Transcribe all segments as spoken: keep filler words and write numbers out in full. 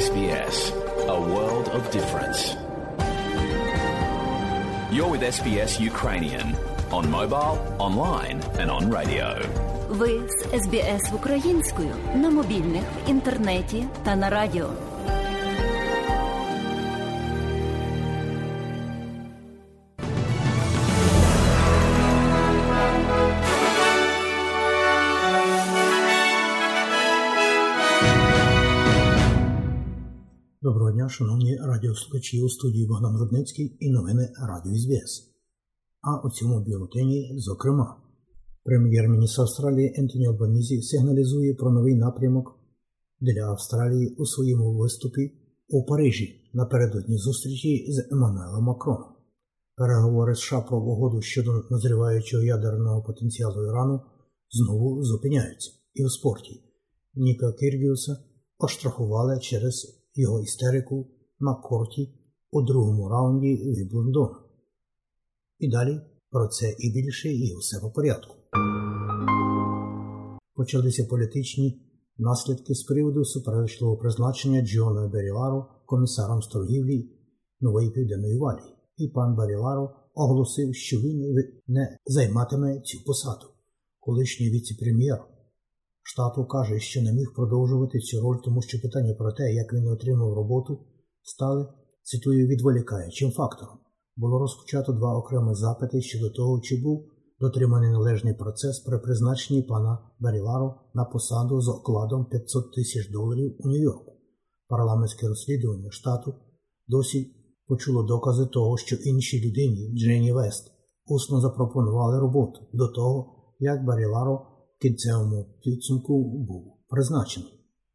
Ес Бі Ес. A world of difference. You're with Ес Бі Ес Ukrainian on mobile, online and on radio. Ви з Ес Бі Ес українською на мобільних, в інтернеті та на радіо. Доброго дня, шановні радіослухачі, у студії Богдан Рудницький і новини Радіо Ес Бі Ес. А у цьому бюлетені, зокрема, прем'єр-міністр Австралії Ентоні Албанізі сигналізує про новий напрямок для Австралії у своєму виступі у Парижі напередодні зустрічі з Еммануелем Макроном. Переговори США про угоду щодо назріваючого ядерного потенціалу Ірану знову зупиняються. І у спорті Ніка Кіргіуса оштрафували через його істерику на корті у другому раунді Вімблдону. І далі про це і більше, і усе по порядку. Почалися політичні наслідки з приводу суперечливого призначення Джона Баріларо комісаром з торгівлі Нової Південної Валії. І пан Баріларо оголосив, що він не займатиме цю посаду. Колишній віце-прем'єр штату каже, що не міг продовжувати цю роль, тому що питання про те, як він отримав роботу, стали, цитую, відволікаючим фактором. Було розпочато два окремі запити щодо того, чи був дотриманий належний процес при призначенні пана Баріларо на посаду з окладом п'ятсот тисяч доларів у Нью-Йорку. Парламентське розслідування штату досі почуло докази того, що іншій людині, Дженні Вест, усно запропонували роботу до того, як Баріларо в кінцевому підсумку був призначений.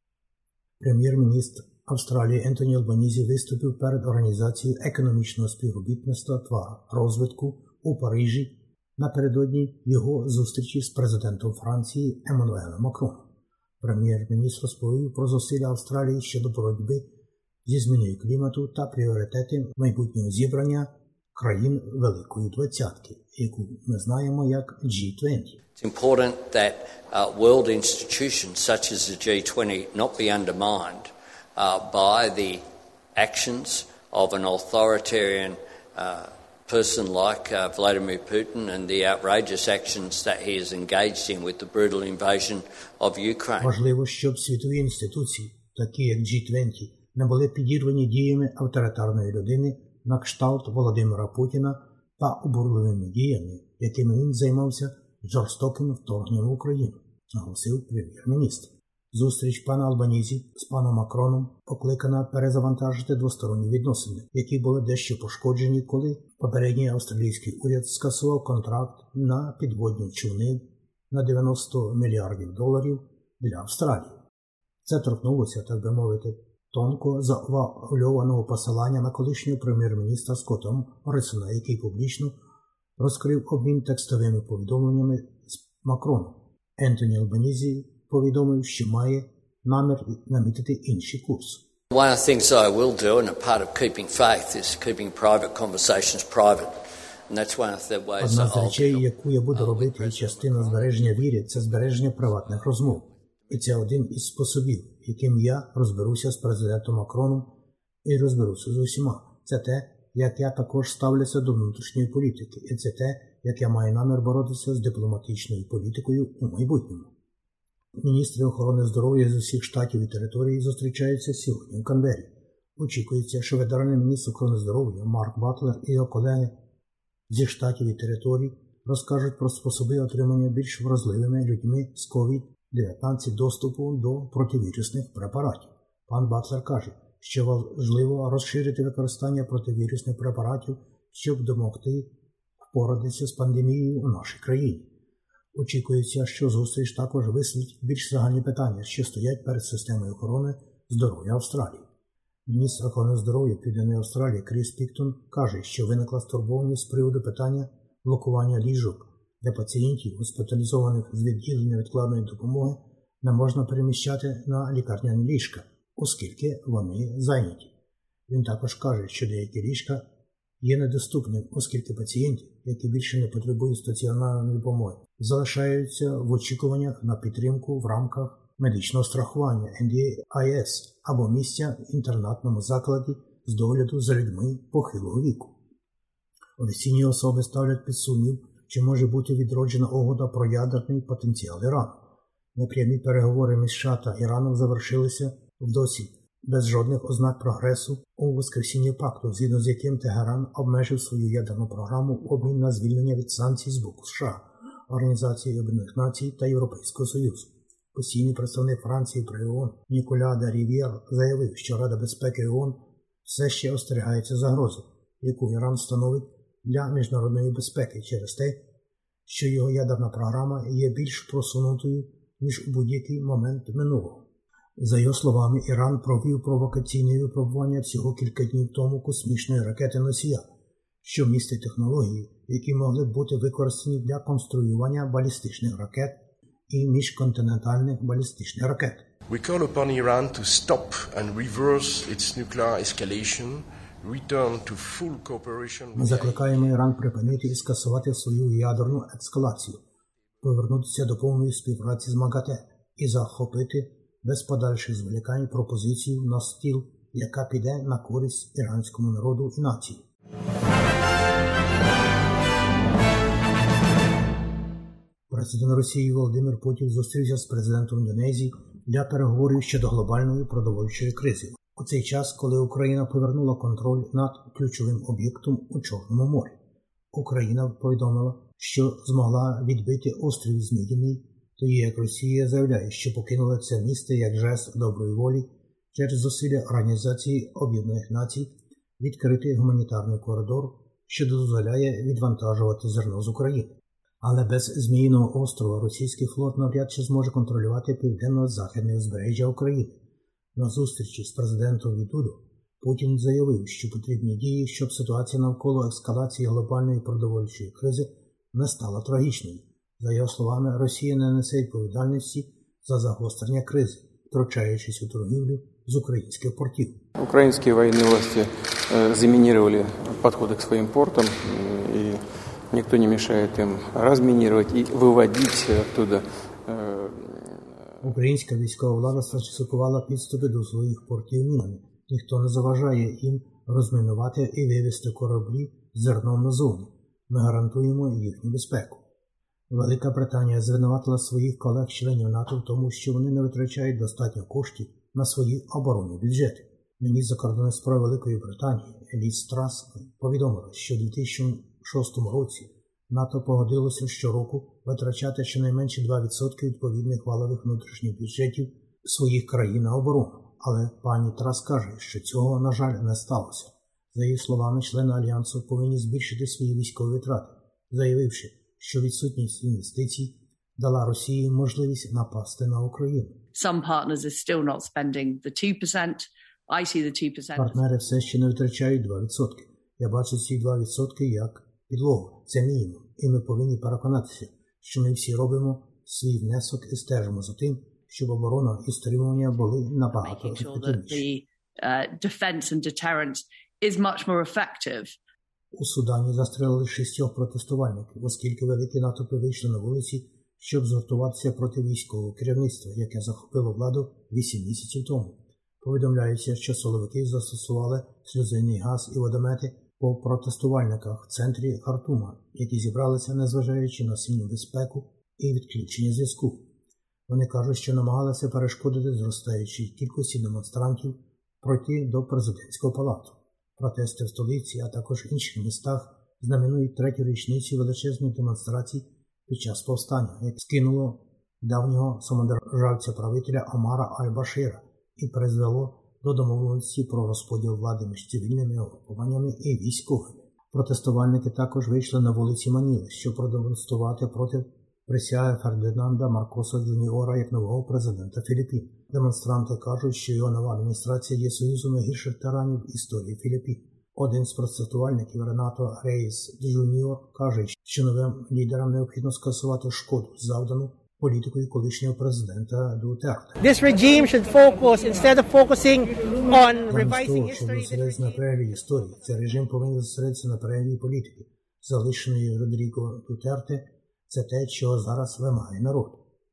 Прем'єр-міністр Австралії Ентоні Албанізі виступив перед Організацією економічного співробітництва та розвитку у Парижі напередодні його зустрічі з президентом Франції Еммануелем Макроном. Прем'єр-міністр розповів про зусилля Австралії щодо боротьби зі зміною клімату та пріоритети майбутнього зібрання країн Великої Двадцятки, яку ми знаємо як джі двадцять. It's important that uh, world institutions such as the джі двадцять not be undermined uh, by the actions of an authoritarian uh, person like uh, Vladimir Putin and the outrageous actions that he is engaged in with the brutal invasion of Ukraine. Важливо, щоб світові інституції, такі як джі двадцять, не були підірвані діями авторитарної людини на кшталт Володимира Путіна та обурливими діями, якими він займався жорстоким вторгненням в Україну, наголосив прем'єр-міністр. Зустріч пана Албанізі з паном Макроном покликана перезавантажити двосторонні відносини, які були дещо пошкоджені, коли попередній австралійський уряд скасував контракт на підводні човни на дев'яносто мільярдів доларів для Австралії. Це торкнулося, так би мовити, тонко завуальованого посилання на колишнього прем'єр-міністра Скотта Моррісона, який публічно розкрив обмін текстовими повідомленнями з Макроном. Ентоні Албанізі повідомив, що має намір намітити інший курс. One of the things I will do, and a part of keeping faith, is keeping private conversations private. And that's one of the ways Одна that з речей, яку я буду робити, і частина збереження віри – це збереження приватних розмов. І це один із способів, яким я розберуся з президентом Макроном і розберуся з усіма. Це те, як я також ставлюся до внутрішньої політики. І це те, як я маю намір боротися з дипломатичною політикою у майбутньому. Міністри охорони здоров'я з усіх штатів і територій зустрічаються сьогодні в Канбері. Очікується, що федеральний міністр охорони здоров'я Марк Батлер і його колеги зі штатів і територій розкажуть про способи отримання більш вразливими людьми з ковід дев'ятнадцять доступу до противірусних препаратів. Пан Батлер каже, що важливо розширити використання противірусних препаратів, щоб допомогти впоратися з пандемією у нашій країні. Очікується, що зустріч також висвітлить більш загальні питання, що стоять перед системою охорони здоров'я Австралії. Міністр охорони здоров'я Південної Австралії Кріс Піктон каже, що виникла стурбованість з приводу питання блокування ліжок для пацієнтів, госпіталізованих з відділень невідкладної допомоги, не можна переміщати на лікарняні ліжка, оскільки вони зайняті. Він також каже, що деякі ліжка є недоступним, оскільки пацієнти, які більше не потребують стаціонарної допомоги, залишаються в очікуваннях на підтримку в рамках медичного страхування ен ді ай ес або місця в інтернатному закладі з догляду за людьми похилого віку. Офіційні особи ставлять під сумнів, чи може бути відроджена угода про ядерний потенціал Ірану. Непрямі переговори між США та Іраном завершилися в досі без жодних ознак прогресу у воскресінні пакту, згідно з яким Тегеран обмежив свою ядерну програму в обмін на звільнення від санкцій з боку США, Організації Об'єднаних Націй та Європейського Союзу. Постійний представник Франції при ООН Ніколя де Рів'єр заявив, що Рада безпеки ООН все ще остерігається загрози, яку Іран становить для міжнародної безпеки через те, що його ядерна програма є більш просунутою, ніж у будь-який момент минулого. За його словами, Іран провів провокаційне випробування всього кілька днів тому космічної ракети-носія, що містить технології, які могли б бути використані для конструювання балістичних ракет і міжконтинентальних балістичних ракет. We call upon Iran to stop and reverse its nuclear escalation, return to full cooperation. Ми закликаємо Іран припинити і скасувати свою ядерну ескалацію, повернутися до повної співпраці з МАГАТЕ і захопити без подальших зволікань пропозицію на стіл, яка піде на користь іранському народу і нації. Президент Росії Володимир Путін зустрівся з президентом Індонезії для переговорів щодо глобальної продовольчої кризи. У цей час, коли Україна повернула контроль над ключовим об'єктом у Чорному морі, Україна повідомила, що змогла відбити острів Зміїний, тоді як Росія заявляє, що покинула це місце як жест доброї волі через зусилля Організації Об'єднаних Націй відкрити гуманітарний коридор, що дозволяє відвантажувати зерно з України. Але без Зміїного острова російський флот навряд чи зможе контролювати південно-західне узбережжя України. На зустрічі з президентом Вітудо Путін заявив, що потрібні дії, щоб ситуація навколо ескалації глобальної продовольчої кризи не стала трагічною. За його словами, Росія не несе відповідальності за загострення кризи, втручаючись у торгівлю з українських портів. Українські воєнні власті замінірували підходи к своїм портам, і ніхто не мешає їм розмінірувати і виводити оттуда. Українська військова влада сфальсифікувала підступи до своїх портів мінами. Ніхто не заважає їм розмінувати і вивезти кораблі з зерном назовні. Ми гарантуємо їхню безпеку. Велика Британія звинуватила своїх колег-членів НАТО в тому, що вони не витрачають достатньо коштів на свої оборонні бюджети. Міністр закордонних справ Великої Британії Ліз Трас повідомила, що в дві тисячі шостому році НАТО погодилося щороку витрачати щонайменше два відсотки відповідних валових внутрішніх бюджетів своїх країн на оборону. Але пані Трас каже, що цього, на жаль, не сталося. За її словами, члени Альянсу повинні збільшити свої військові витрати, заявивши, що відсутність інвестицій дала Росії можливість напасти на Україну. Some partners are still not spending the two percent. I see the two percent. Партнери все ще не витрачають два відсотки. Я бачу ці два відсотки як підлогу. Це мінімум. І ми повинні переконатися, що ми всі робимо свій внесок і стежимо за тим, щоб оборона і стримування були набагато ефективніші. У Судані застрелили шістьох протестувальників, оскільки великі натовпи вийшли на вулиці, щоб згуртуватися проти військового керівництва, яке захопило владу вісім місяців тому. Повідомляється, що силовики застосували сльозинний газ і водомети по протестувальниках в центрі Хартума, які зібралися, незважаючи на сильну безпеку і відключення зв'язку. Вони кажуть, що намагалися перешкодити зростаючій кількості демонстрантів пройти до президентського палату. Протести в столиці, а також в інших містах знаменують третю річницю величезних демонстрацій під час повстання, яке скинуло давнього самодержавця-правителя Омара Аль-Башира і призвело до домовленості про розподіл влади між цивільними угрупуваннями і військовими. Протестувальники також вийшли на вулиці Маніли, щоб продемонструвати проти присяги Фердинанда Маркоса Джуніора як нового президента Філіппін. Демонстранти кажуть, що його нова адміністрація є союзом найгірших тиранів в історії Філіппін. Один з протестувальників Ренато Рейс Джуніор каже, що новим лідерам необхідно скасувати шкоду, завдану політикою колишнього президента Дутерте. This regime should focus, instead of focusing on revising history, щоб зосередитися на перегляді історії, цей режим повинен зосередитися на перегляді політики, залишеної Родріго Дутерте. Це те, чого зараз вимагає народ.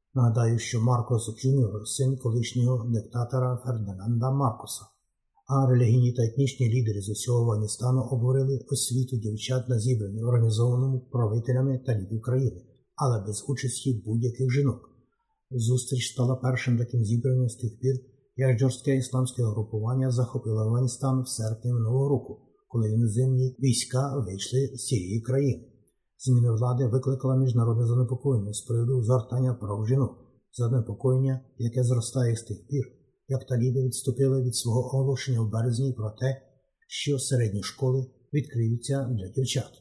Нагадаю, що Маркос Джуніор – син колишнього диктатора Фердинанда Маркоса. А релігійні та етнічні лідери з усього Афганістану обговорили освіту дівчат на зібранні, організованому правителями талібів країни, але без участі будь-яких жінок. Зустріч стала першим таким зібранням з тих пір, як жорстке ісламське групування захопило Афганістан в серпні минулого року, коли іноземні війська вийшли з цієї країни. Зміна влади викликала міжнародне занепокоєння з приводу згортання прав жінок, занепокоєння, яке зростає з тих пір, як таліби відступили від свого оголошення в березні про те, що середні школи відкриються для дівчат.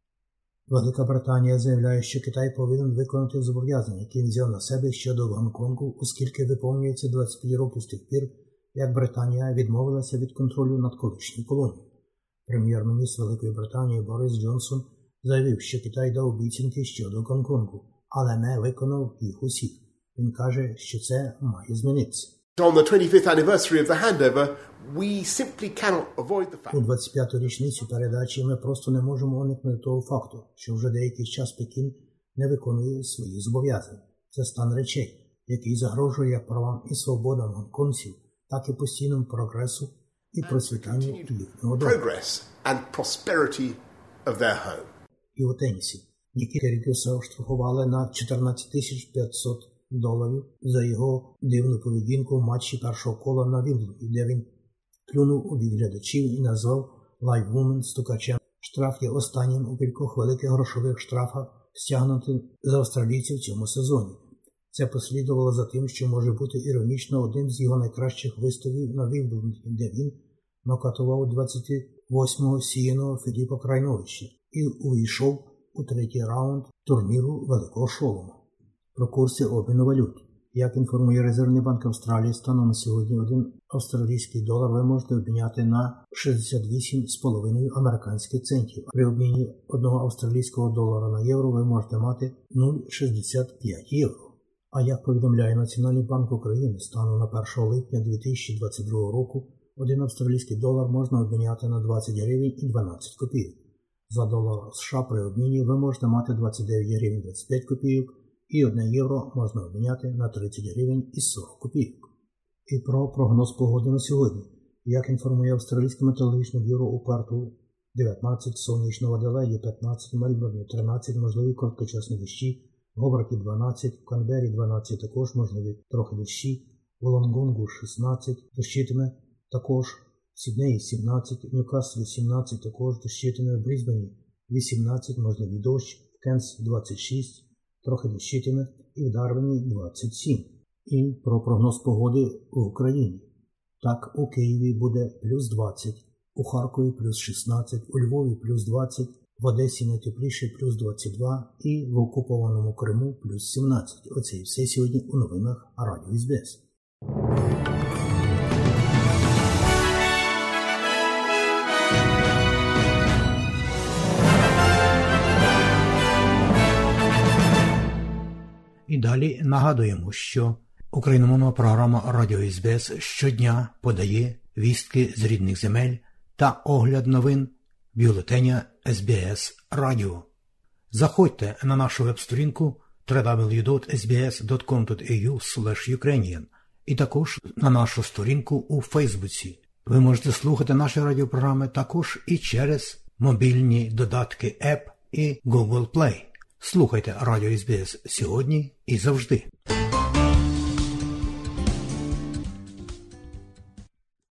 Велика Британія заявляє, що Китай повинен виконати зобов'язання, які він взяв на себе щодо Гонконгу, оскільки виповнюється двадцять п'ять років з тих пір, як Британія відмовилася від контролю над колишньою колонією. Прем'єр-міністр Великої Британії Борис Джонсон заявив, що Китай дав обіцянки щодо Гонконгу, але не виконав їх усіх. Він каже, що це має змінитися. On the twenty-fifth anniversary of the handover, we simply cannot avoid the fact. У двадцять п'яту річницю передачі ми просто не можемо уникнути того факту, що вже деякий час Пекін не виконує свої зобов'язання. Це стан речей, який загрожує як правам і свободам гонконгців, так і постійному прогресу і процвітанню їхнього дому. Progress and prosperity of their home. І у тенісі. Нікі Киргіса оштрафували на чотирнадцять тисяч п'ятсот доларів за його дивну поведінку в матчі першого кола на Вімблдоні, де він плюнув у бік глядачів і назвав лайввумен стукачем. Штраф є останнім у кількох великих грошових штрафах, стягнутих з австралійців в цьому сезоні. Це послідувало за тим, що може бути іронічно одним з його найкращих виступів на Вімблдоні, де він нокаутував двадцять восьмого сіяного Філіпа Крайновича і увійшов у третій раунд турніру Великого Шолома. Про курси обміну валют. Як інформує Резервний банк Австралії, станом на сьогодні один австралійський долар ви можете обміняти на шістдесят вісім цілих п'ять десятих американських центів. При обміні одного австралійського долара на євро ви можете мати нуль цілих шістдесят п'ять євро. А як повідомляє Національний банк України, станом на першого липня дві тисячі двадцять другого року один австралійський долар можна обміняти на двадцять гривень і дванадцять копійок. За долар США при обміні ви можете мати двадцять дев'ять гривень двадцять п'ять копійок, і одне євро можна обміняти на тридцять гривень і сорок копійок. І про прогноз погоди на сьогодні. Як інформує Австралійське метеорологічне бюро, у Перту дев'ятнадцять, сонячно, в Аделаїді п'ятнадцять, в Мельбурні тринадцять, можливі короткочасні дощі, в Гобарті дванадцять, в Канбері дванадцять, також можливі трохи дощі, в Лонгонгу шістнадцять, дощитиме також, в Сіднеї сімнадцять, в Ньюкаслі сімнадцять, також дощитиме, в Брізбені вісімнадцять, можливий дощ, в Кенс двадцять шість, трохи дощитиме, і в Дарвіні двадцять сім. І про прогноз погоди в Україні. Так, у Києві буде плюс двадцять, у Харкові плюс шістнадцять, у Львові плюс двадцять, в Одесі найтепліше плюс двадцять два і в окупованому Криму плюс сімнадцять. Оце і все сьогодні у новинах Радіо ес бі ес. І далі нагадуємо, що україномовна програма Радіо ес бі ес щодня подає вістки з рідних земель та огляд новин бюлетеня ес бі ес Радіо. Заходьте на нашу веб-сторінку дабл ю дабл ю дабл ю крапка ес бі ес крапка ком крапка ей ю слеш юкрейніан і також на нашу сторінку у Фейсбуці. Ви можете слухати наші радіопрограми також і через мобільні додатки App і Google Play. Слухайте Радіо ес бі ес сьогодні і завжди.